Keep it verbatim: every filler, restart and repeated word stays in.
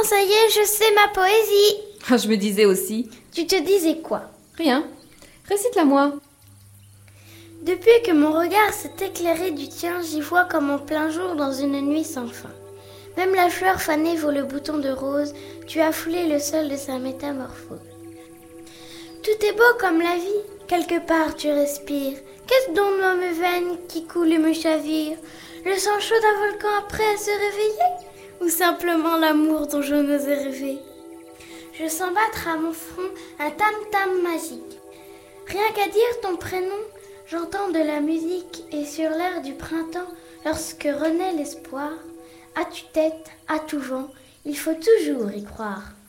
ça y est, je sais ma poésie. Ah, je me disais aussi. Tu te disais quoi? Rien. Récite-la-moi. Depuis que mon regard s'est éclairé du tien, j'y vois comme en plein jour dans une nuit sans fin. Même la fleur fanée vaut le bouton de rose, tu as foulé le sol de sa métamorphose. Tout est beau comme la vie, quelque part tu respires. Qu'est-ce donc dans mes veines qui coule et me chavire? Le sang chaud d'un volcan après à se réveiller? Ou simplement l'amour dont je n'osais rêver? Je sens battre à mon front un tam-tam magique. Rien qu'à dire ton prénom, j'entends de la musique et sur l'air du printemps, lorsque renaît l'espoir, à tue-tête, à tout vent, il faut toujours y croire.